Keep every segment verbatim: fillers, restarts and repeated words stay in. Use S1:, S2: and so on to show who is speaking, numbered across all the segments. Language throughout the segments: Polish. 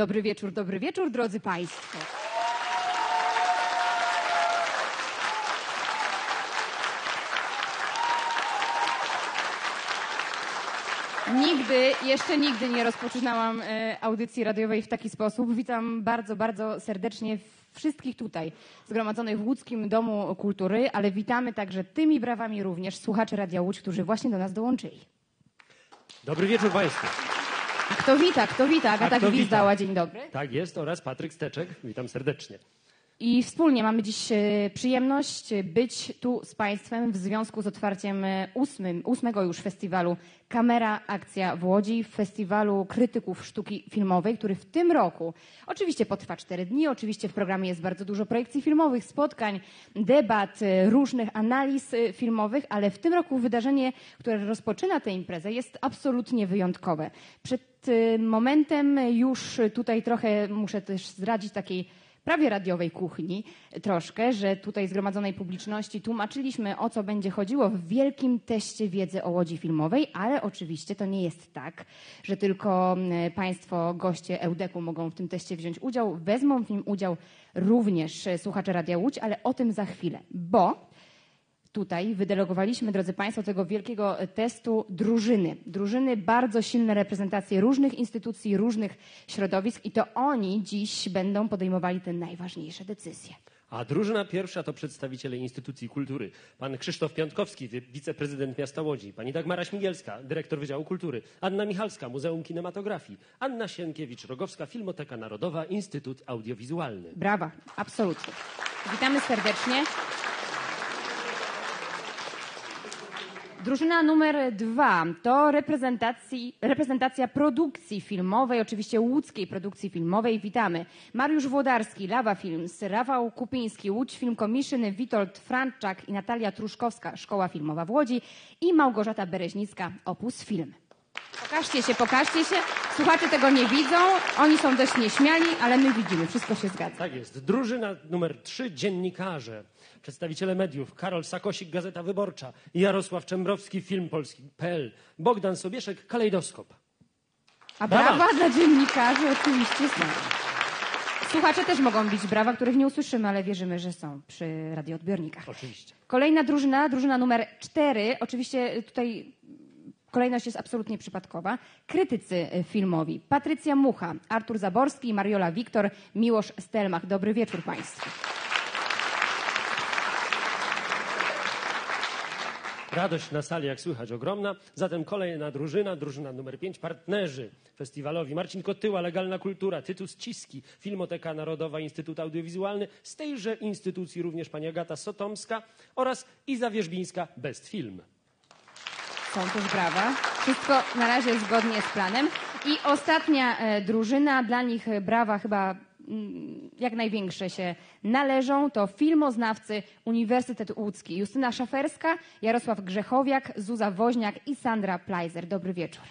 S1: Dobry wieczór, dobry wieczór, drodzy Państwo. Nigdy, jeszcze nigdy nie rozpoczynałam audycji radiowej w taki sposób. Witam bardzo, bardzo serdecznie wszystkich tutaj zgromadzonych w Łódzkim Domu Kultury, ale witamy także tymi brawami również słuchaczy Radia Łódź, którzy właśnie do nas dołączyli.
S2: Dobry wieczór Państwu.
S1: A kto wita, kto wita? Agata Gwizdała, dzień dobry.
S2: Tak jest, oraz Patryk Steczek. Witam serdecznie.
S1: I wspólnie mamy dziś przyjemność być tu z Państwem w związku z otwarciem ósmym, ósmego już festiwalu Kamera Akcja w Łodzi, festiwalu krytyków sztuki filmowej, który w tym roku oczywiście potrwa cztery dni. Oczywiście w programie jest bardzo dużo projekcji filmowych, spotkań, debat, różnych analiz filmowych, ale w tym roku wydarzenie, które rozpoczyna tę imprezę, jest absolutnie wyjątkowe. Przed momentem już tutaj trochę muszę też zdradzić takiej prawie radiowej kuchni troszkę, że tutaj zgromadzonej publiczności tłumaczyliśmy, o co będzie chodziło w wielkim teście wiedzy o Łodzi filmowej, ale oczywiście to nie jest tak, że tylko Państwo, goście Eudeku mogą w tym teście wziąć udział. Wezmą w nim udział również słuchacze Radia Łódź, ale o tym za chwilę, bo tutaj wydelegowaliśmy, drodzy Państwo, tego wielkiego testu drużyny. Drużyny, bardzo silne reprezentacje różnych instytucji, różnych środowisk i to oni dziś będą podejmowali te najważniejsze decyzje.
S2: A drużyna pierwsza to przedstawiciele instytucji kultury. Pan Krzysztof Piątkowski, wiceprezydent miasta Łodzi. Pani Dagmara Śmigielska, dyrektor Wydziału Kultury. Anna Michalska, Muzeum Kinematografii. Anna Sienkiewicz-Rogowska, Filmoteka Narodowa, Instytut Audiowizualny.
S1: Brawa, absolutnie. Witamy serdecznie. Drużyna numer dwa to reprezentacji, reprezentacja produkcji filmowej, oczywiście łódzkiej produkcji filmowej. Witamy Mariusz Włodarski, Lawa Films, Rafał Kupiński, Łódź Film Commission, Witold Franczak i Natalia Truszkowska, Szkoła Filmowa w Łodzi i Małgorzata Bereźnicka, Opus Film. Pokażcie się, pokażcie się. Słuchacze tego nie widzą, oni są dość nieśmiali, ale my widzimy, wszystko się zgadza.
S2: Tak jest. Drużyna numer trzy, dziennikarze. Przedstawiciele mediów, Karol Sakosik, Gazeta Wyborcza, Jarosław Czembrowski, Film Polski kropka p l, Bogdan Sobieszek, Kalejdoskop.
S1: A brawa, brawa dla dziennikarzy oczywiście są. Słuchacze też mogą bić brawa, których nie usłyszymy, ale wierzymy, że są przy radioodbiornikach.
S2: Oczywiście.
S1: Kolejna drużyna, drużyna numer cztery, oczywiście tutaj kolejność jest absolutnie przypadkowa. Krytycy filmowi. Patrycja Mucha, Artur Zaborski, Mariola Wiktor, Miłosz Stelmach. Dobry wieczór Państwu.
S2: Radość na sali, jak słychać, ogromna. Zatem kolejna drużyna, drużyna numer pięć, partnerzy festiwalowi. Marcin Kotyła, Legalna Kultura, Tytus Ciski, Filmoteka Narodowa, Instytut Audiowizualny, z tejże instytucji również pani Agata Sotomska oraz Iza Wierzbińska, Best Film.
S1: Są też brawa. Wszystko na razie zgodnie z planem. I ostatnia e, drużyna, dla nich brawa chyba mm, jak największe się należą, to filmoznawcy Uniwersytet Łódzki. Justyna Szaferska, Jarosław Grzechowiak, Zuza Woźniak i Sandra Plajzer. Dobry wieczór.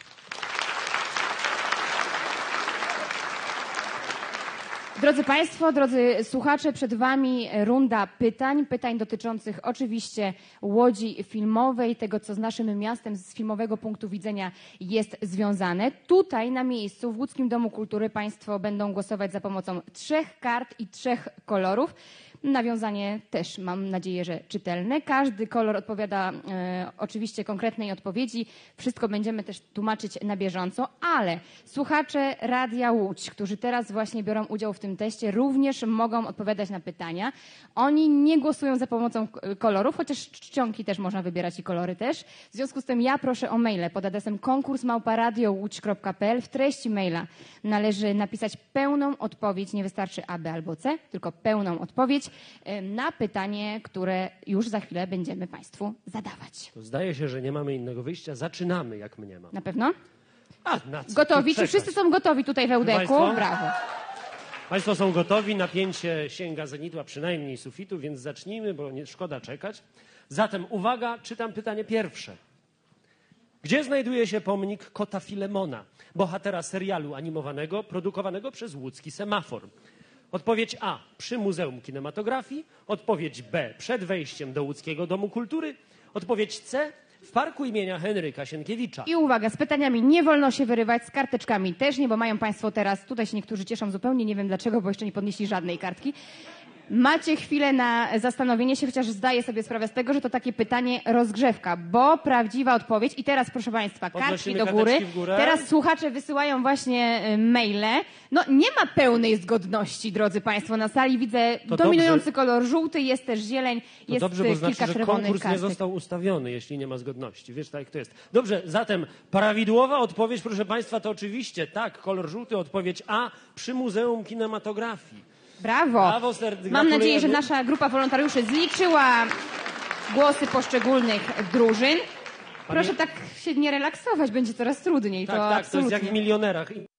S1: Drodzy Państwo, drodzy słuchacze, przed Wami runda pytań. Pytań dotyczących oczywiście Łodzi filmowej, tego co z naszym miastem z filmowego punktu widzenia jest związane. Tutaj na miejscu w Łódzkim Domu Kultury Państwo będą głosować za pomocą trzech kart i trzech kolorów. Nawiązanie też mam nadzieję, że czytelne. Każdy kolor odpowiada e, oczywiście konkretnej odpowiedzi. Wszystko będziemy też tłumaczyć na bieżąco, ale słuchacze Radia Łódź, którzy teraz właśnie biorą udział w tym teście, również mogą odpowiadać na pytania. Oni nie głosują za pomocą kolorów, chociaż czcionki też można wybierać i kolory też. W związku z tym ja proszę o maile pod adresem konkurs małpa radio łódź kropka p l. W treści maila należy napisać pełną odpowiedź, nie wystarczy A, B albo C, tylko pełną odpowiedź na pytanie, które już za chwilę będziemy Państwu zadawać.
S2: To zdaje się, że nie mamy innego wyjścia. Zaczynamy, jak mnie ma.
S1: Na pewno?
S2: A, na co?
S1: Gotowi? Czy wszyscy są gotowi tutaj w Eudeku?
S2: Państwo?
S1: Brawo.
S2: Państwo są gotowi, napięcie sięga zenitu, a przynajmniej sufitu, więc zacznijmy, bo nie szkoda czekać. Zatem uwaga, czytam pytanie pierwsze. Gdzie znajduje się pomnik kota Filemona, bohatera serialu animowanego produkowanego przez łódzki Semafor? Odpowiedź A. Przy Muzeum Kinematografii. Odpowiedź B. Przed wejściem do Łódzkiego Domu Kultury. Odpowiedź C. w parku imienia Henryka Sienkiewicza.
S1: I uwaga, z pytaniami nie wolno się wyrywać, z karteczkami też nie, bo mają państwo teraz, tutaj się niektórzy cieszą zupełnie, nie wiem dlaczego, bo jeszcze nie podnieśli żadnej kartki. Macie chwilę na zastanowienie się, chociaż zdaję sobie sprawę z tego, że to takie pytanie rozgrzewka, bo prawdziwa odpowiedź, i teraz proszę państwa, kartki do góry,
S2: w górę.
S1: Teraz słuchacze wysyłają właśnie y, maile. No nie ma pełnej zgodności, drodzy państwo, na sali widzę
S2: To
S1: dominujący
S2: dobrze.
S1: kolor żółty, jest też zieleń,
S2: To
S1: jest
S2: dobrze, bo
S1: kilka
S2: znaczy, że
S1: czerwonych
S2: konkurs nie
S1: kartek.
S2: został ustawiony, jeśli nie ma zgodności. Wiesz, tak jak to jest. Dobrze, zatem prawidłowa odpowiedź, proszę państwa, to oczywiście tak, kolor żółty, odpowiedź A przy Muzeum Kinematografii.
S1: Brawo.
S2: Brawo, serd-
S1: Mam
S2: gratulujemy.
S1: nadzieję, że nasza grupa wolontariuszy zliczyła głosy poszczególnych drużyn. Proszę tak się nie relaksować, będzie coraz trudniej.
S2: Tak,
S1: to
S2: tak, to
S1: absolutnie.
S2: jest jak w Milionerach. I-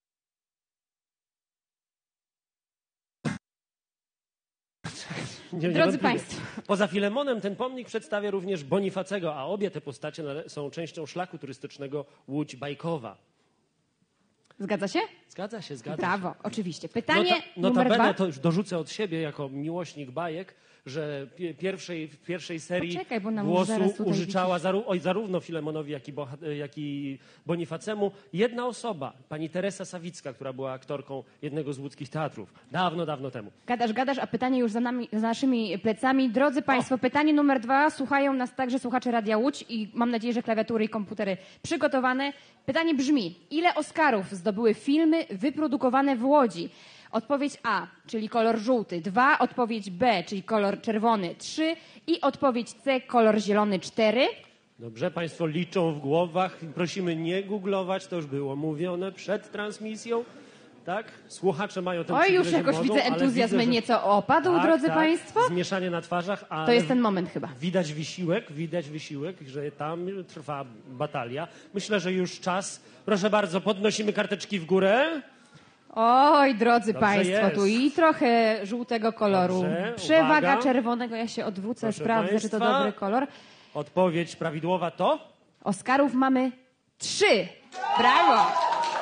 S2: Nie,
S1: Drodzy
S2: niewątpliwie.
S1: państwo.
S2: Poza Filemonem ten pomnik przedstawia również Bonifacego, a obie te postacie nale- są częścią szlaku turystycznego Łódź Bajkowa.
S1: Zgadza się?
S2: Zgadza się, zgadza
S1: Brawo,
S2: się.
S1: oczywiście. Pytanie
S2: Nota,
S1: numer
S2: notabene
S1: dwa.
S2: to już dorzucę od siebie jako miłośnik bajek, że pie- pierwszej, w pierwszej serii
S1: Poczekaj, bo nam
S2: głosu
S1: zaraz tutaj
S2: użyczała zaru, oj, zarówno Filemonowi, jak i, boha- jak i Bonifacemu jedna osoba, pani Teresa Sawicka, która była aktorką jednego z łódzkich teatrów. Dawno, dawno temu.
S1: Gadasz, gadasz, a pytanie już za, nami, za naszymi plecami. Drodzy państwo, pytanie numer dwa. Słuchają nas także słuchacze Radia Łódź i mam nadzieję, że klawiatury i komputery przygotowane. Pytanie brzmi, ile Oscarów zdobyły filmy wyprodukowane w Łodzi? Odpowiedź A, czyli kolor żółty, dwa, odpowiedź B, czyli kolor czerwony, trzy i odpowiedź C, kolor zielony, cztery.
S2: Dobrze, państwo liczą w głowach. Prosimy nie googlować, to już było mówione przed transmisją. Tak? Słuchacze mają ten
S1: Oj, już
S2: przywilej, że
S1: jakoś
S2: mogą,
S1: widzę,
S2: ale
S1: entuzjazm
S2: widzę, że-
S1: nieco opadł,
S2: tak,
S1: drodzy
S2: tak,
S1: państwo.
S2: Zmieszanie na twarzach, ale
S1: To jest ten moment chyba.
S2: widać wysiłek, widać wysiłek, że tam trwa batalia. Myślę, że już czas. Proszę bardzo, podnosimy karteczki w górę.
S1: Oj, drodzy
S2: Dobrze
S1: państwo,
S2: jest.
S1: tu i trochę żółtego koloru.
S2: Dobrze,
S1: Przewaga
S2: uwaga.
S1: czerwonego, ja się odwrócę,
S2: Proszę
S1: sprawdzę, czy to
S2: państwa.
S1: dobry kolor.
S2: Odpowiedź prawidłowa to?
S1: Oscarów mamy trzy. Brawo!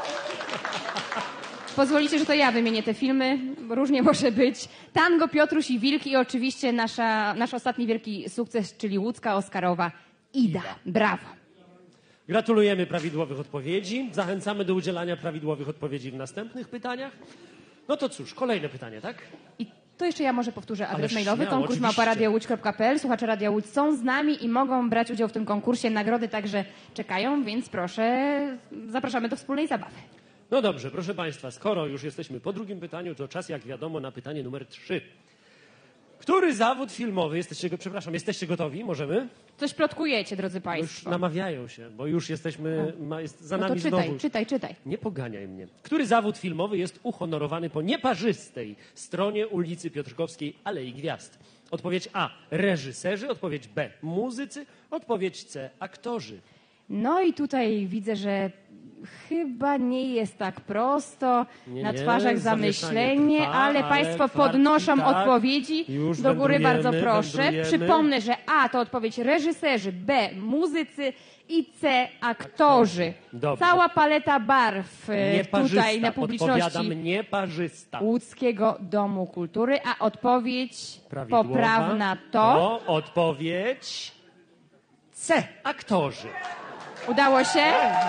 S1: Pozwolicie, że to ja wymienię te filmy, różnie może być. Tango, Piotruś i Wilk i oczywiście nasza, nasz ostatni wielki sukces, czyli łódzka Oscarowa Ida. Brawo.
S2: Gratulujemy prawidłowych odpowiedzi. Zachęcamy do udzielania prawidłowych odpowiedzi w następnych pytaniach. No to cóż, kolejne pytanie, tak?
S1: I to jeszcze ja może powtórzę adres
S2: Ależ
S1: mailowy,
S2: śmiało,
S1: konkurs
S2: oczywiście.
S1: małpa radio łódź kropka p l. Słuchacze Radia Łódź są z nami i mogą brać udział w tym konkursie. Nagrody także czekają, więc proszę, zapraszamy do wspólnej zabawy.
S2: No dobrze, proszę państwa, skoro już jesteśmy po drugim pytaniu, to czas, jak wiadomo, na pytanie numer trzy. Który zawód filmowy, jesteście, przepraszam, jesteście gotowi? Możemy?
S1: Coś plotkujecie, drodzy
S2: Już
S1: państwo.
S2: namawiają się, bo już jesteśmy, ma, jest za
S1: No to
S2: nami
S1: czytaj,
S2: znowu.
S1: czytaj, czytaj.
S2: Nie poganiaj mnie. Który zawód filmowy jest uhonorowany po nieparzystej stronie ulicy Piotrkowskiej Alei Gwiazd? Odpowiedź A. Reżyserzy. Odpowiedź B. Muzycy. Odpowiedź C. Aktorzy.
S1: No i tutaj widzę, że chyba nie jest tak prosto,
S2: Nie,
S1: na
S2: nie,
S1: twarzach
S2: zamieszanie
S1: zamyślenie,
S2: trwa,
S1: ale
S2: ale
S1: Państwo
S2: kwartki,
S1: podnoszą
S2: tak.
S1: odpowiedzi.
S2: Już
S1: Do góry
S2: wędrujemy,
S1: bardzo proszę.
S2: wędrujemy.
S1: Przypomnę, że A to odpowiedź reżyserzy, B muzycy i C aktorzy.
S2: Dobrze.
S1: Cała paleta barw e,
S2: Nieparzysta.
S1: tutaj na publiczności
S2: Podpowiadam, nieparzysta.
S1: Łódzkiego Domu Kultury, a odpowiedź
S2: Prawidłowa.
S1: poprawna to...
S2: To odpowiedź C. Aktorzy.
S1: Udało się?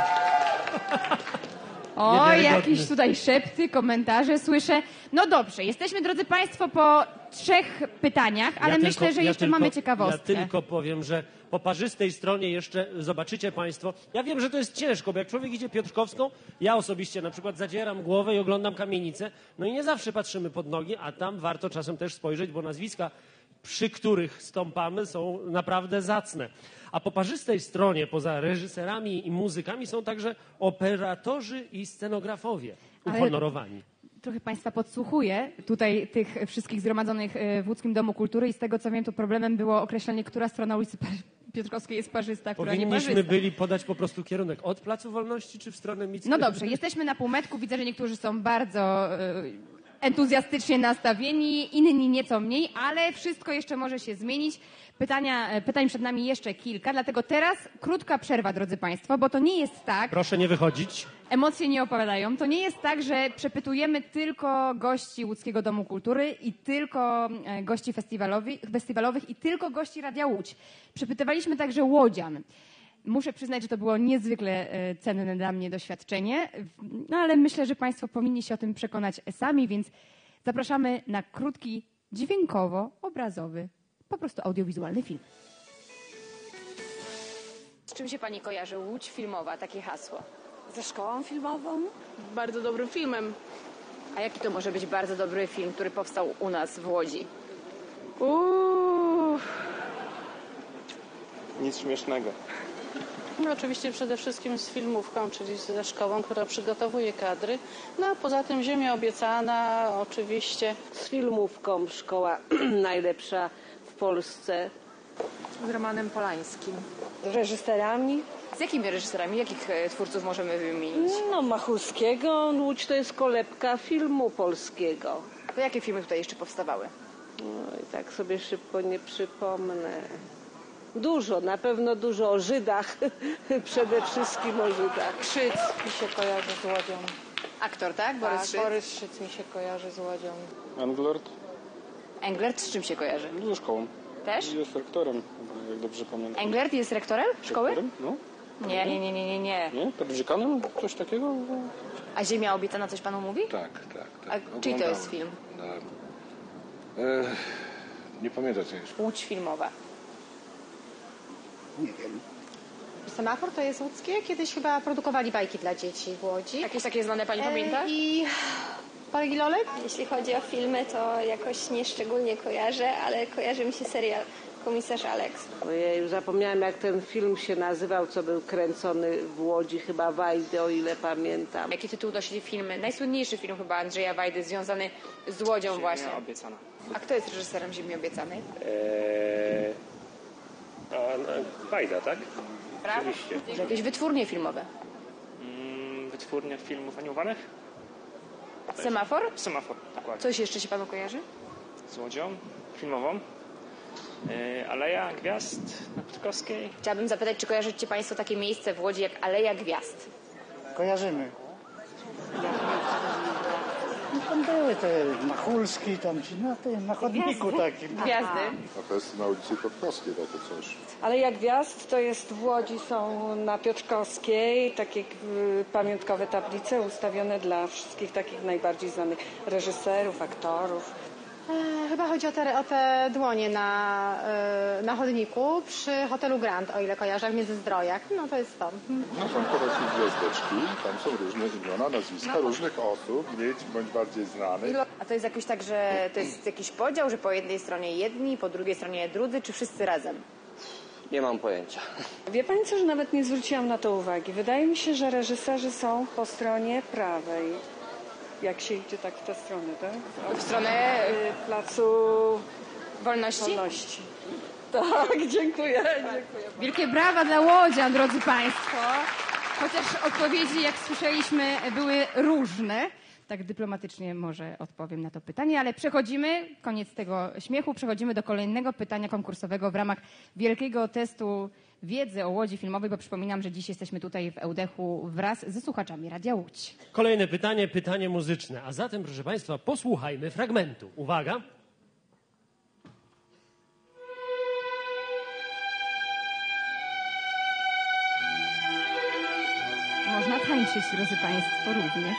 S1: O,
S2: Niewiarygodny.
S1: jakieś tutaj szepty, komentarze słyszę. No dobrze, jesteśmy, drodzy Państwo, po trzech pytaniach, ale
S2: Ja
S1: myślę,
S2: tylko-
S1: że
S2: ja
S1: jeszcze
S2: tylko-
S1: mamy ciekawostkę.
S2: Ja tylko powiem, że po parzystej stronie jeszcze zobaczycie Państwo. Ja wiem, że to jest ciężko, bo jak człowiek idzie Piotrkowską, ja osobiście na przykład zadzieram głowę i oglądam kamienicę, no i nie zawsze patrzymy pod nogi, a tam warto czasem też spojrzeć, bo nazwiska, przy których stąpamy, są naprawdę zacne. A po parzystej stronie, poza reżyserami i muzykami, są także operatorzy i scenografowie
S1: Ale-
S2: uhonorowani.
S1: Trochę Państwa podsłuchuję tutaj tych wszystkich zgromadzonych e, w Łódzkim Domu Kultury i z tego co wiem, to problemem było określenie, która strona ulicy Par- Piotrkowskiej jest parzysta, która nie
S2: Powinniśmy
S1: parzysta.
S2: byli podać po prostu kierunek od Placu Wolności, czy w stronę Mickiewicza?
S1: No dobrze, jesteśmy na półmetku. Widzę, że niektórzy są bardzo e, entuzjastycznie nastawieni, inni nieco mniej, ale wszystko jeszcze może się zmienić. Pytania, e, pytań przed nami jeszcze kilka, dlatego teraz krótka przerwa, drodzy Państwo, bo to nie jest tak,
S2: Proszę nie wychodzić.
S1: emocje nie opadają, to nie jest tak, że przepytujemy tylko gości Łódzkiego Domu Kultury i tylko e, gości festiwalowych, festiwalowych i tylko gości Radia Łódź. Przepytywaliśmy także łodzian. Muszę przyznać, że to było niezwykle e, cenne dla mnie doświadczenie, no ale myślę, że Państwo powinni się o tym przekonać sami, więc zapraszamy na krótki, dźwiękowo-obrazowy, po prostu audiowizualny film. Z czym się Pani kojarzy Łódź filmowa, takie hasło?
S3: Ze szkołą filmową? Bardzo dobrym filmem.
S1: A jaki to może być bardzo dobry film, który powstał u nas w Łodzi?
S3: Uuu.
S4: Nic śmiesznego.
S5: No oczywiście przede wszystkim z filmówką, czyli ze szkołą, która przygotowuje kadry. No a poza tym Ziemia Obiecana oczywiście.
S6: Z filmówką szkoła najlepsza w Polsce.
S3: Z Romanem Polańskim.
S6: Z reżyserami.
S1: Z jakimi reżyserami, jakich e, twórców możemy wymienić?
S6: No Machulskiego, Łódź to jest kolebka filmu polskiego.
S1: To jakie filmy tutaj jeszcze powstawały?
S6: No i tak sobie szybko nie przypomnę. Dużo, na pewno dużo o Żydach. Przede wszystkim o Żydach.
S5: Szyc mi się kojarzy z Łodzią.
S1: Aktor, tak? Borys
S5: Tak,
S1: Szyc.
S5: Borys Szyc mi się kojarzy z Łodzią.
S4: Englert
S1: Englert z czym się kojarzy?
S4: ze szkołą.
S1: Też?
S4: Jest rektorem, jak dobrze pamiętam.
S1: Englert jest rektorem szkoły?
S4: Rektorem? No.
S1: Nie, nie, nie, nie, nie, nie.
S4: Nie? Tak dziekanem? Coś takiego?
S1: A Ziemia Obiecana coś Panu mówi?
S7: Tak, tak,
S1: A
S7: tak.
S1: czyj to
S7: Oglądałem.
S1: jest film?
S7: No. E, nie pamiętam co jest.
S1: Łódź filmowa.
S7: Nie wiem.
S8: Semafor to jest łódzkie. Kiedyś chyba produkowali bajki dla dzieci w Łodzi.
S1: Jakieś takie znane Pani pamięta?
S8: E, I Pargi Lolek?
S9: Jeśli chodzi o filmy, to jakoś nieszczególnie kojarzę, ale kojarzy mi się serial Komisarz Alex.
S6: Ojej, zapomniałem jak ten film się nazywał, co był kręcony w Łodzi, chyba Wajdy, o ile pamiętam.
S1: Jaki tytuł nosili filmy? Najsłynniejszy film chyba Andrzeja Wajdy związany z Łodzią właśnie.
S4: Ziemia Obiecana.
S1: A kto jest reżyserem Ziemi Obiecanej?
S10: Eee, a, no, Wajda, tak?
S1: Prawda?
S10: Oczywiście.
S1: Może jakieś wytwórnie filmowe?
S4: Mm, wytwórnia filmów animowanych?
S1: Semafor?
S4: Semafor, dokładnie.
S1: Coś jeszcze się Panu kojarzy?
S4: Z Łodzią filmową. E, Aleja Gwiazd na Piotrkowskiej.
S1: Chciałabym zapytać, czy kojarzycie Państwo takie miejsce w Łodzi jak Aleja Gwiazd?
S11: Kojarzymy. No tam były te Machulski, tam ci na tym, na chodniku takim.
S1: Gwiazdy.
S7: A to jest na ulicy Piotrkowskiej takie coś.
S6: Ale jak gwiazd, to jest w Łodzi, są na Piotrkowskiej takie y, pamiątkowe tablice ustawione dla wszystkich takich najbardziej znanych reżyserów, aktorów.
S8: E, chyba chodzi o te, o te dłonie na, e, na chodniku przy hotelu Grand, o ile kojarzę, w Międzyzdrojach. No to jest to.
S7: No są po prostu gwiazdeczki, tam są różne imiona, nazwiska różnych osób, mniej bądź bardziej znanych.
S1: A to jest jakoś tak, że to jest jakiś podział, że po jednej stronie jedni, po drugiej stronie drudzy, czy wszyscy razem?
S12: Nie mam pojęcia.
S6: Wie pani co, że nawet nie zwróciłam na to uwagi. Wydaje mi się, że reżyserzy są po stronie prawej. Jak się idzie tak w tę stronę, tak?
S1: W stronę
S6: Y, Placu
S1: wolności?
S6: Wolności. Tak, dziękuję. dziękuję.
S1: Wielkie brawa dla Łodzian, drodzy Państwo. Chociaż odpowiedzi, jak słyszeliśmy, były różne. Tak dyplomatycznie może odpowiem na to pytanie, ale przechodzimy, koniec tego śmiechu, przechodzimy do kolejnego pytania konkursowego w ramach wielkiego testu wiedzy o Łodzi filmowej, bo przypominam, że dziś jesteśmy tutaj w Eudechu wraz ze słuchaczami Radia Łódź.
S2: Kolejne pytanie, pytanie muzyczne. A zatem, proszę Państwa, posłuchajmy fragmentu. Uwaga.
S1: Można tańczyć, drodzy Państwo, również.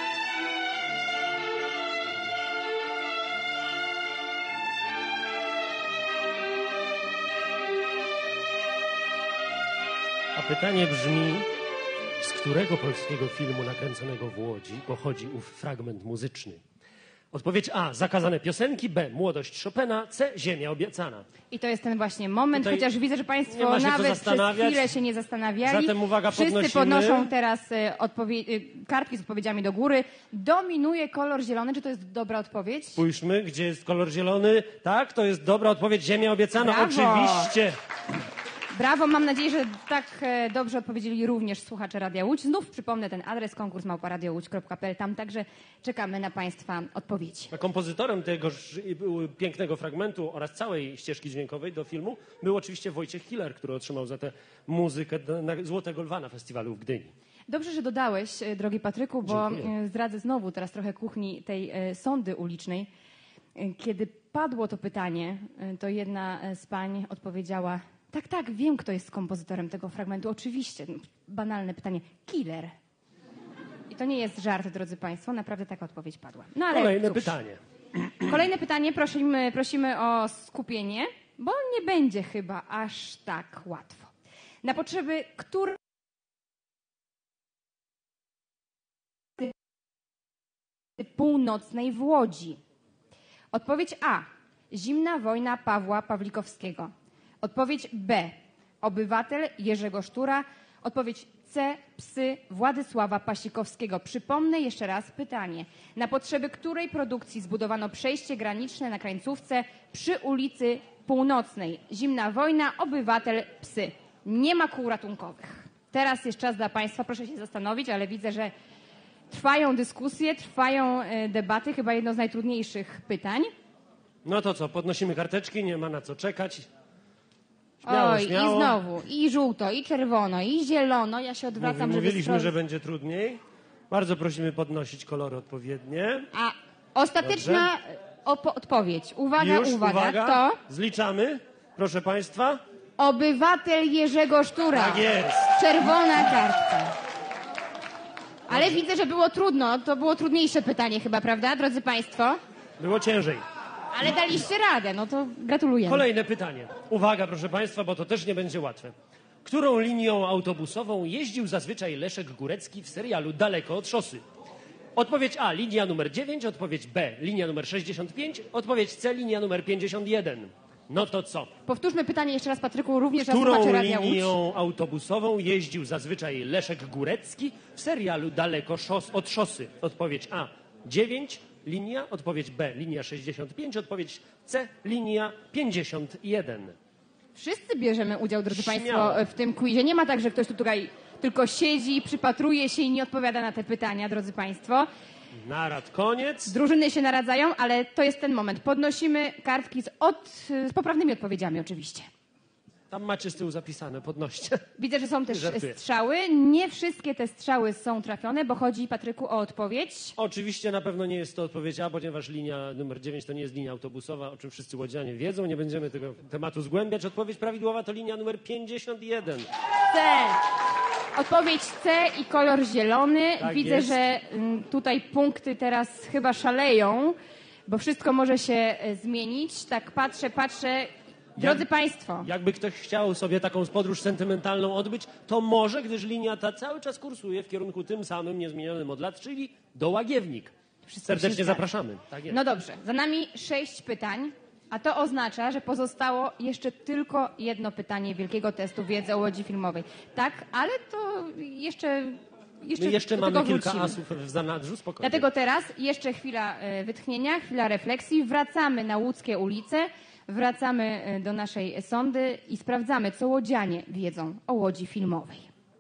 S2: A pytanie brzmi, z którego polskiego filmu nakręconego w Łodzi pochodzi ów fragment muzyczny? Odpowiedź A. Zakazane piosenki. B. Młodość Chopina. C. Ziemia Obiecana.
S1: I to jest ten właśnie moment,
S2: Tutaj
S1: chociaż widzę, że
S2: nie
S1: Państwo
S2: ma się co
S1: nawet przez
S2: zastanawiać.
S1: chwilę się nie zastanawiali.
S2: Zatem uwaga,
S1: Wszyscy
S2: podnosimy.
S1: podnoszą teraz e, odpowie- e, kartki z odpowiedziami do góry. Dominuje kolor zielony. Czy to jest dobra odpowiedź?
S2: Spójrzmy, gdzie jest kolor zielony. Tak, to jest dobra odpowiedź. Ziemia Obiecana.
S1: Brawo.
S2: Oczywiście.
S1: Brawo, mam nadzieję, że tak e, dobrze odpowiedzieli również słuchacze Radia Łódź. Znów przypomnę ten adres, konkurs małpa radio łódź kropka p l. Tam także czekamy na Państwa odpowiedzi.
S2: A kompozytorem tego pięknego fragmentu oraz całej ścieżki dźwiękowej do filmu był oczywiście Wojciech Hiller, który otrzymał za tę muzykę na Złotego Lwa na festiwalu w Gdyni.
S1: Dobrze, że dodałeś, e, drogi Patryku, bo
S2: Dziękuję.
S1: e, zdradzę znowu teraz trochę kuchni tej e, sondy ulicznej. E, Kiedy padło to pytanie, e, to jedna e, z pań odpowiedziała Tak, tak, wiem, kto jest kompozytorem tego fragmentu. Oczywiście. Banalne pytanie. Killer. I to nie jest żart, drodzy państwo. Naprawdę taka odpowiedź padła. No, ale
S2: Kolejne
S1: cóż.
S2: pytanie.
S1: Kolejne pytanie. Prosimy, prosimy o skupienie, bo nie będzie chyba aż tak łatwo. Na potrzeby której północnej w Łodzi? Odpowiedź A. Zimna wojna Pawła Pawlikowskiego. Odpowiedź B. Obywatel Jerzego Sztura. Odpowiedź C. Psy Władysława Pasikowskiego. Przypomnę jeszcze raz pytanie. Na potrzeby której produkcji zbudowano przejście graniczne na Krańcówce przy ulicy Północnej? Zimna wojna, obywatel, psy. Nie ma kół ratunkowych. Teraz jest czas dla państwa. Proszę się zastanowić, ale widzę, że trwają dyskusje, trwają debaty. Chyba jedno z najtrudniejszych pytań.
S2: No to co, podnosimy karteczki, nie ma na co czekać. Śmiało,
S1: Oj,
S2: śmiało.
S1: i znowu, i żółto, i czerwono, i zielono. Ja się odwracam,
S2: Mówi,
S1: żeby
S2: Mówiliśmy,
S1: sprawdzić.
S2: że będzie trudniej. Bardzo prosimy podnosić kolory odpowiednie.
S1: A ostateczna opo- odpowiedź. Uwaga,
S2: Już,
S1: uwaga,
S2: uwaga.
S1: to
S2: Zliczamy, proszę państwa.
S1: obywatel Jerzego Sztura.
S2: Tak jest.
S1: Czerwona kartka. Ale widzę, że było trudno. To było trudniejsze pytanie chyba, prawda, drodzy państwo?
S2: Było ciężej.
S1: Ale daliście radę, no to gratulujemy.
S2: Kolejne pytanie. Uwaga, proszę państwa, bo to też nie będzie łatwe. Którą linią autobusową jeździł zazwyczaj Leszek Górecki w serialu Daleko od szosy? Odpowiedź A, linia numer dziewięć, odpowiedź B, linia numer sześćdziesiąt pięć, odpowiedź C, linia numer pięćdziesiąt jeden. No to co?
S1: Powtórzmy pytanie jeszcze raz, Patryku, również dla
S2: Którą
S1: słuchaczy Radia Łódź.
S2: linią autobusową jeździł zazwyczaj Leszek Górecki w serialu Daleko szos od szosy? Odpowiedź A, dziewięć, linia, odpowiedź B, linia sześćdziesiąt pięć, odpowiedź C, linia pięćdziesiąt jeden.
S1: Wszyscy bierzemy udział, drodzy
S2: Śmiało.
S1: państwo, w tym quizie. Nie ma tak, że ktoś tu tutaj tylko siedzi, przypatruje się i nie odpowiada na te pytania, drodzy państwo.
S2: Narad koniec.
S1: Drużyny się naradzają, ale to jest ten moment. Podnosimy kartki z, od, z poprawnymi odpowiedziami oczywiście.
S2: Tam macie z tyłu zapisane, podnoście.
S1: Widzę, że są też
S2: Żartuję.
S1: strzały. Nie wszystkie te strzały są trafione, bo chodzi, Patryku, o odpowiedź.
S2: Oczywiście na pewno nie jest to odpowiedź A, ponieważ linia numer dziewięć to nie jest linia autobusowa, o czym wszyscy łodzianie wiedzą. Nie będziemy tego tematu zgłębiać. Odpowiedź prawidłowa to linia numer pięćdziesiąt jeden.
S1: C. Odpowiedź C i kolor zielony.
S2: Tak
S1: Widzę,
S2: jest.
S1: że mm, tutaj punkty teraz chyba szaleją, bo wszystko może się e, zmienić. Tak patrzę, patrzę. Drodzy
S2: Jak-
S1: państwo,
S2: Jakby ktoś chciał sobie taką podróż sentymentalną odbyć, to może, gdyż linia ta cały czas kursuje w kierunku tym samym, niezmienionym od lat, czyli do Łagiewnik. Serdecznie
S1: się
S2: zapraszamy. Tak jest.
S1: no dobrze, za nami sześć pytań, a to oznacza, że pozostało jeszcze tylko jedno pytanie wielkiego testu wiedzy o Łodzi Filmowej. Tak, ale to jeszcze jeszcze,
S2: My jeszcze
S1: do
S2: mamy
S1: tego
S2: kilka
S1: wrócimy.
S2: asów w zanadrzu, spokojnie.
S1: Dlatego teraz jeszcze chwila e, wytchnienia, chwila refleksji. Wracamy na łódzkie ulice, wracamy e, do naszej sądy i sprawdzamy, co łodzianie wiedzą o Łodzi Filmowej.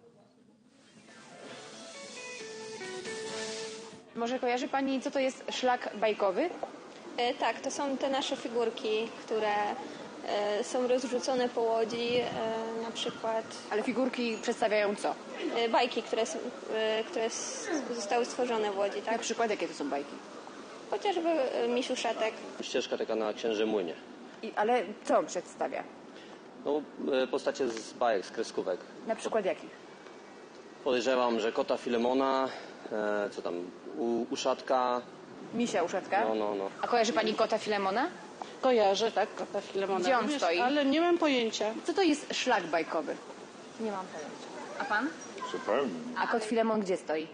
S13: Może kojarzy Pani, co to jest szlak bajkowy?
S9: E, tak, to są te nasze figurki, które e, są rozrzucone po Łodzi, e, na przykład
S13: Ale figurki przedstawiają co?
S9: e, bajki, które, s- e, które s- zostały stworzone w Łodzi,
S13: Na
S9: tak?
S13: przykład jakie to są bajki?
S9: Chociażby e, Misiu Szatek.
S12: Ścieżka taka na Księżym Młynie.
S13: I, ale co on przedstawia?
S12: No, e, postacie z bajek, z kreskówek.
S13: Na przykład jakich?
S12: Podejrzewam, że kota Filemona, e, co tam, u, uszatka.
S13: Misia Uszatka?
S12: No, no, no.
S13: A kojarzy Pani kota Filemona?
S5: Kojarzę, tak, kota Filemona.
S13: Gdzie on
S5: Również,
S13: stoi?
S5: Ale nie mam pojęcia.
S13: Co to jest szlak bajkowy? Nie mam pojęcia. A Pan?
S7: Zupełnie.
S13: A kot Filemon gdzie stoi?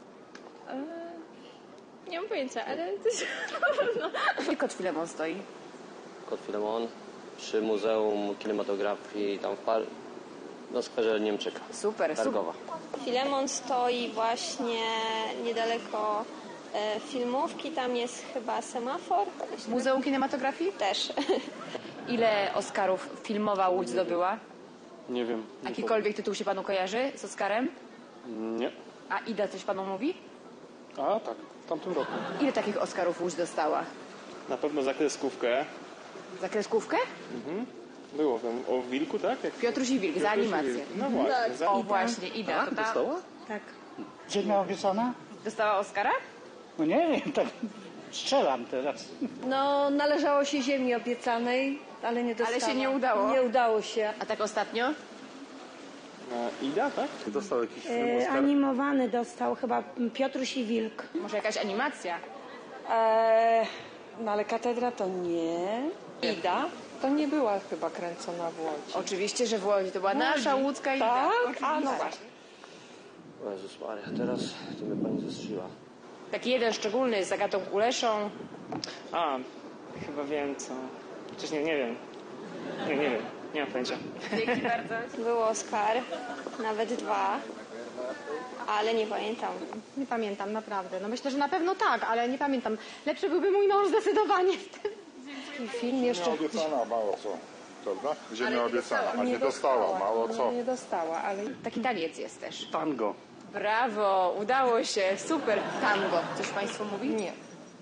S9: Nie mam pojęcia, ale to jest...
S13: Gdzie kot Filemon stoi?
S12: Kot Filemon przy Muzeum Kinematografii, tam w par... na skwerze Niemczyka.
S13: Super,
S12: Targowa.
S9: Filemon stoi właśnie niedaleko e, filmówki, tam jest chyba semafor.
S13: Muzeum Kinematografii?
S9: Też.
S13: Ile Oscarów filmowa Łódź zdobyła?
S4: Nie wiem. Nie
S13: Jakikolwiek tytuł się Panu kojarzy z Oscarem?
S4: powiem. Nie.
S13: A Ida coś Panu mówi?
S4: A tak, w tamtym roku.
S13: Ile takich Oscarów Łódź dostała?
S4: Na pewno za kreskówkę.
S13: Za kreskówkę?
S4: Mhm. Było tam o wilku, tak? Jak...
S13: Piotruś i Wilk, za
S4: Piotruś i
S13: animację.
S4: Wilk. No właśnie. Za...
S13: O właśnie, Ida. To ta...
S11: Dostała?
S13: Tak.
S11: Ziemia obiecana?
S13: Dostała Oscara?
S11: No nie wiem, tak Strzelam teraz.
S6: No, należało się Ziemi Obiecanej, ale nie dostała.
S13: Ale się nie udało.
S6: Nie udało się.
S13: A tak ostatnio?
S4: Ida, tak?
S7: Dostał jakiś film
S14: E,
S7: Oscar?
S14: animowany dostał chyba Piotruś i Wilk.
S13: Może jakaś animacja?
S6: E, no ale katedra to nie.
S15: Ida to nie była chyba kręcona w Łodzi.
S13: Oczywiście, że w Łodzi. To była nasza łódzka Ida.
S15: Tak? A no właśnie.
S12: O Jezus Maria, teraz to mnie pani zestrzeliła.
S13: Taki jeden szczególny z Agatą Kuleszą.
S4: A, chyba wiem co. Chociaż nie, nie wiem. Nie, nie wiem. Nie mam pojęcia.
S13: Dzięki bardzo.
S9: Był Oscar, nawet dwa, ale nie pamiętam.
S8: Nie pamiętam, naprawdę. No myślę, że na pewno tak, ale nie pamiętam. Lepszy byłby mój mąż zdecydowanie w tym.
S6: I film jeszcze...
S7: Ziemia obiecana, mało co. Prawda? Ziemia
S15: Ale nie
S7: obiecana,
S15: dostała,
S7: a nie
S15: nie
S7: dostała,
S15: dostała.
S7: mało
S15: No,
S7: co.
S15: nie dostała, ale...
S13: Taki taniec jest też.
S4: Tango.
S13: Brawo, udało się, super. Tango. Coś państwo mówi?
S15: Nie.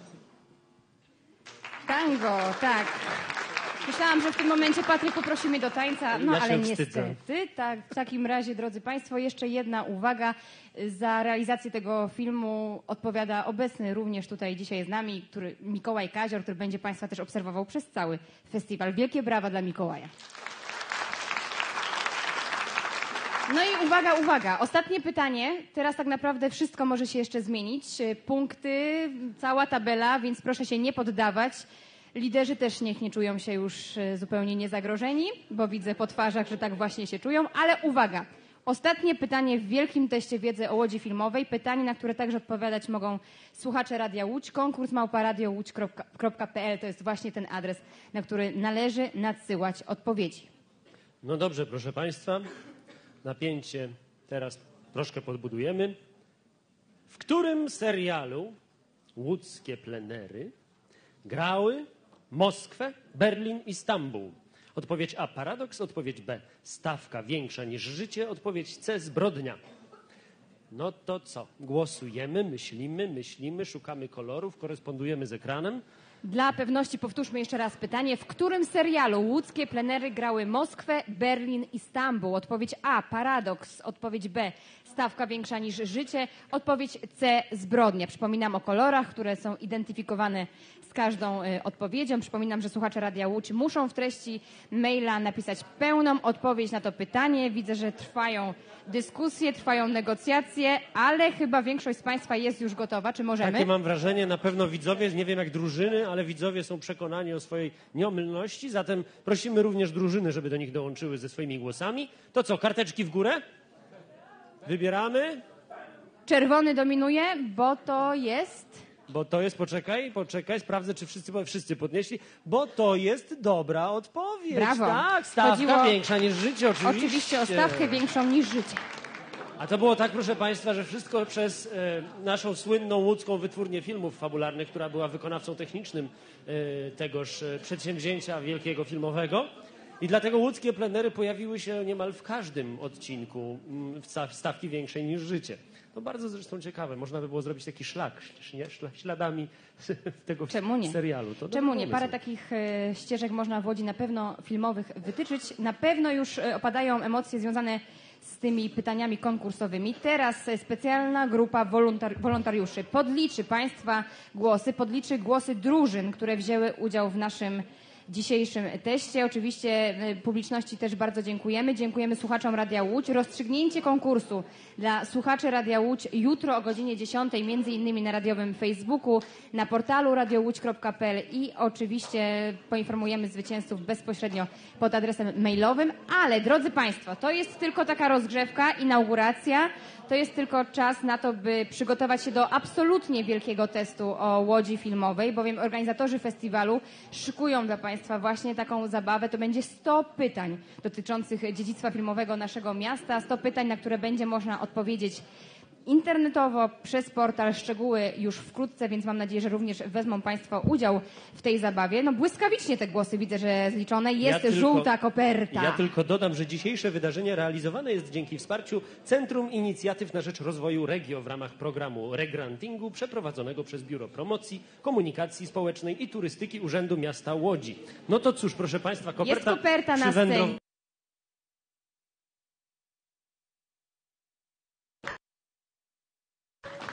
S1: Tango, tak. Myślałam, że w tym momencie Patryk poprosi mnie do tańca, no
S2: Ja się
S1: ale
S2: wstydzę.
S1: niestety. Tak, w takim razie, drodzy Państwo, jeszcze jedna uwaga. Za realizację tego filmu odpowiada obecny również tutaj dzisiaj z nami, który, Mikołaj Kazior, który będzie Państwa też obserwował przez cały festiwal. Wielkie brawa dla Mikołaja. No i uwaga, uwaga. Ostatnie pytanie. Teraz tak naprawdę wszystko może się jeszcze zmienić. Punkty, cała tabela, więc proszę się nie poddawać. Liderzy też niech nie czują się już e, zupełnie niezagrożeni, bo widzę po twarzach, że tak właśnie się czują. Ale uwaga. Ostatnie pytanie w wielkim teście wiedzy o Łodzi Filmowej. Pytanie, na które także odpowiadać mogą słuchacze Radia Łódź. Konkurs małpa radio łódź kropka p l to jest właśnie ten adres, na który należy nadsyłać odpowiedzi.
S2: No dobrze, proszę Państwa. Napięcie teraz troszkę podbudujemy. W którym serialu łódzkie plenery grały Moskwę, Berlin i Stambuł? Odpowiedź A. Paradoks. Odpowiedź B. Stawka większa niż życie. Odpowiedź C. Zbrodnia. No to co? Głosujemy, myślimy, myślimy, szukamy kolorów, korespondujemy z ekranem.
S1: Dla pewności powtórzmy jeszcze raz pytanie. W którym serialu łódzkie plenery grały Moskwę, Berlin i Stambuł? Odpowiedź A. Paradoks. Odpowiedź B. Stawka większa niż życie. Odpowiedź C. Zbrodnia. Przypominam o kolorach, które są identyfikowane z każdą y, odpowiedzią. Przypominam, że słuchacze Radia Łódź muszą w treści maila napisać pełną odpowiedź na to pytanie. Widzę, że trwają dyskusje, trwają negocjacje, ale chyba większość z Państwa jest już gotowa. Czy możemy?
S2: Takie mam wrażenie, na pewno widzowie, nie wiem jak drużyny, ale widzowie są przekonani o swojej nieomylności, zatem prosimy również drużyny, żeby do nich dołączyły ze swoimi głosami. To co, karteczki w górę? Wybieramy?
S1: Czerwony dominuje, bo to jest...
S2: Bo to jest, poczekaj, poczekaj, sprawdzę, czy wszyscy, wszyscy podnieśli, bo to jest dobra odpowiedź.
S1: Brawo.
S2: Tak, stawka
S1: Chodziło
S2: większa niż życie, oczywiście.
S1: Oczywiście o stawkę większą niż życie.
S2: A to było tak, proszę Państwa, że wszystko przez e, naszą słynną łódzką wytwórnię filmów fabularnych, która była wykonawcą technicznym e, tegoż e, przedsięwzięcia wielkiego filmowego. I dlatego łódzkie plenery pojawiły się niemal w każdym odcinku m, stawki większej niż życie. To bardzo zresztą ciekawe. Można by było zrobić taki szlak nie? śladami tego
S1: Czemu nie?
S2: serialu. To
S1: Czemu nie?
S2: pomysł.
S1: Parę takich e, ścieżek można w Łodzi na pewno filmowych wytyczyć. Na pewno już e, opadają emocje związane z tymi pytaniami konkursowymi. Teraz e, specjalna grupa wolontar wolontariuszy podliczy Państwa głosy, podliczy głosy drużyn, które wzięły udział w naszym dzisiejszym teście. Oczywiście publiczności też bardzo dziękujemy. Dziękujemy słuchaczom Radia Łódź. Rozstrzygnięcie konkursu dla słuchaczy Radia Łódź jutro o godzinie dziesiątej, między innymi na radiowym Facebooku, na portalu radio łódź kropka p l i oczywiście poinformujemy zwycięzców bezpośrednio pod adresem mailowym. Ale drodzy Państwo, to jest tylko taka rozgrzewka, inauguracja. To jest tylko czas na to, by przygotować się do absolutnie wielkiego testu o Łodzi Filmowej, bowiem organizatorzy festiwalu szykują dla Państwa właśnie taką zabawę. To będzie sto pytań dotyczących dziedzictwa filmowego naszego miasta, sto pytań, na które będzie można odpowiedzieć internetowo, przez portal. Szczegóły już wkrótce, więc mam nadzieję, że również wezmą Państwo udział w tej zabawie. No błyskawicznie te głosy widzę, że zliczone. Jest
S2: Ja tylko-
S1: żółta koperta.
S2: Ja tylko dodam, że dzisiejsze wydarzenie realizowane jest dzięki wsparciu Centrum Inicjatyw na Rzecz Rozwoju Regio w ramach programu Regrantingu przeprowadzonego przez Biuro Promocji, Komunikacji Społecznej i Turystyki Urzędu Miasta Łodzi. No to cóż, proszę Państwa, koperta,
S1: Jest koperta na
S2: przywędrow-
S1: scenie.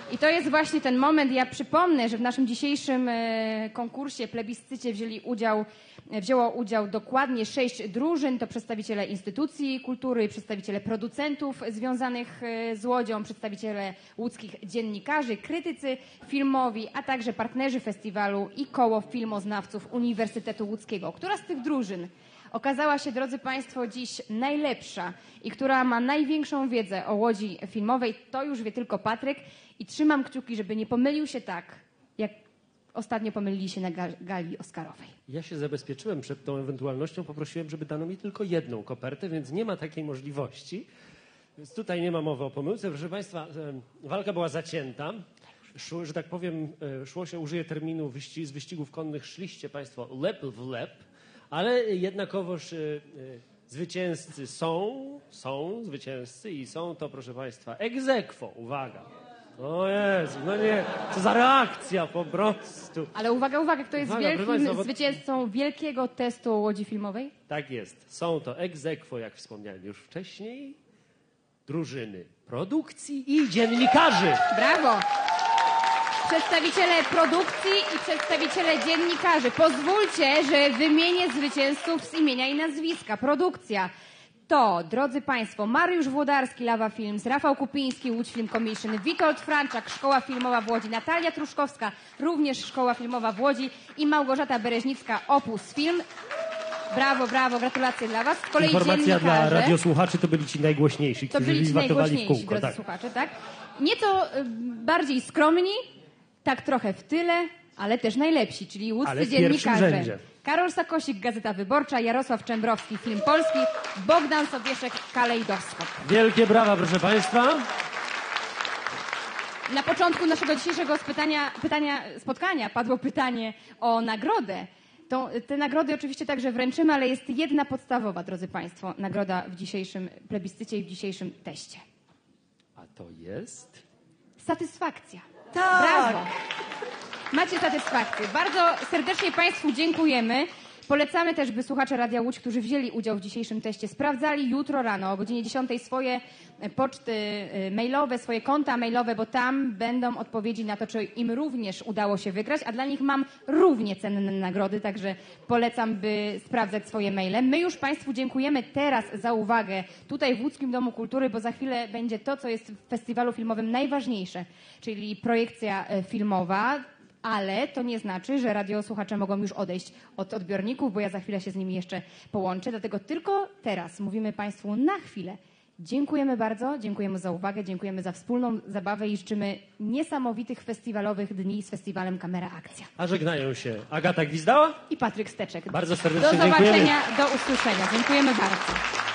S1: I to jest właśnie ten moment. Ja przypomnę, że w naszym dzisiejszym e, konkursie, plebiscycie wzięli udział, wzięło udział dokładnie sześć drużyn. To przedstawiciele instytucji kultury, przedstawiciele producentów związanych e, z Łodzią, przedstawiciele łódzkich dziennikarzy, krytycy filmowi, a także partnerzy festiwalu i koło filmoznawców Uniwersytetu Łódzkiego. Która z tych drużyn okazała się, drodzy Państwo, dziś najlepsza i która ma największą wiedzę o Łodzi filmowej, to już wie tylko Patryk. I trzymam kciuki, żeby nie pomylił się tak, jak ostatnio pomylili się na gali oscarowej.
S2: Ja się zabezpieczyłem przed tą ewentualnością, poprosiłem, żeby dano mi tylko jedną kopertę, więc nie ma takiej możliwości. Więc tutaj nie ma mowy o pomyłce. Proszę Państwa, walka była zacięta. Szło, że tak powiem, szło się, użyję terminu wyści z wyścigów konnych, szliście Państwo lep w lep, ale jednakowoż y, y, zwycięzcy są, są zwycięzcy i są to, proszę Państwa, ex aequo. Uwaga. O Jezu, no nie, co za reakcja po prostu.
S1: Ale uwaga, uwaga, kto jest
S2: Uwaga,
S1: wielkim
S2: Państwa, bo...
S1: zwycięzcą wielkiego testu o Łodzi filmowej?
S2: Tak jest. Są to ex aequo, jak wspomniałem już wcześniej, drużyny produkcji i dziennikarzy.
S1: Brawo! Przedstawiciele produkcji i przedstawiciele dziennikarzy. Pozwólcie, że wymienię zwycięzców z imienia i nazwiska. Produkcja. To, drodzy Państwo, Mariusz Włodarski, Lawa Films, Rafał Kupiński, Łódź Film Commission, Witold Franczak, Szkoła Filmowa w Łodzi, Natalia Truszkowska, również Szkoła Filmowa w Łodzi i Małgorzata Bereźnicka, Opus Film. Brawo, brawo, gratulacje dla Was. Z kolei
S2: informacja dla radiosłuchaczy, to byli ci najgłośniejsi,
S1: to
S2: którzy
S1: byli ci
S2: watowali w
S1: najgłośniejsi,
S2: kółko.
S1: drodzy
S2: Tak.
S1: słuchacze, tak? Nieco y, bardziej skromni, tak trochę w tyle, ale też najlepsi, czyli łódzcy
S2: Ale w pierwszym
S1: dziennikarze.
S2: rzędzie.
S1: Karol Sakosik, Gazeta Wyborcza, Jarosław Czembrowski, Film Polski, Bogdan Sobieszek, Kalejdoskop.
S2: Wielkie brawa, proszę Państwa.
S1: Na początku naszego dzisiejszego pytania, pytania, spotkania padło pytanie o nagrodę. To, te nagrody oczywiście także wręczymy, ale jest jedna podstawowa, drodzy Państwo, nagroda w dzisiejszym plebiscycie i w dzisiejszym teście.
S2: A to jest?
S1: Satysfakcja.
S13: Tak.
S1: Brawo. Macie satysfakcję. Bardzo serdecznie Państwu dziękujemy. Polecamy też, by słuchacze Radia Łódź, którzy wzięli udział w dzisiejszym teście, sprawdzali jutro rano o godzinie dziesiątej swoje poczty mailowe, swoje konta mailowe, bo tam będą odpowiedzi na to, czy im również udało się wygrać, a dla nich mam równie cenne nagrody, także polecam, by sprawdzać swoje maile. My już Państwu dziękujemy teraz za uwagę tutaj w Łódzkim Domu Kultury, bo za chwilę będzie to, co jest w festiwalu filmowym najważniejsze, czyli projekcja filmowa. Ale to nie znaczy, że radiosłuchacze mogą już odejść od odbiorników, bo ja za chwilę się z nimi jeszcze połączę. Dlatego tylko teraz mówimy Państwu na chwilę. Dziękujemy bardzo, dziękujemy za uwagę, dziękujemy za wspólną zabawę i życzymy niesamowitych festiwalowych dni z festiwalem Kamera Akcja.
S2: A żegnają się Agata Gwizdała
S1: i Patryk Steczek.
S2: Bardzo serdecznie
S1: do zobaczenia,
S2: dziękujemy.
S1: do usłyszenia. Dziękujemy bardzo.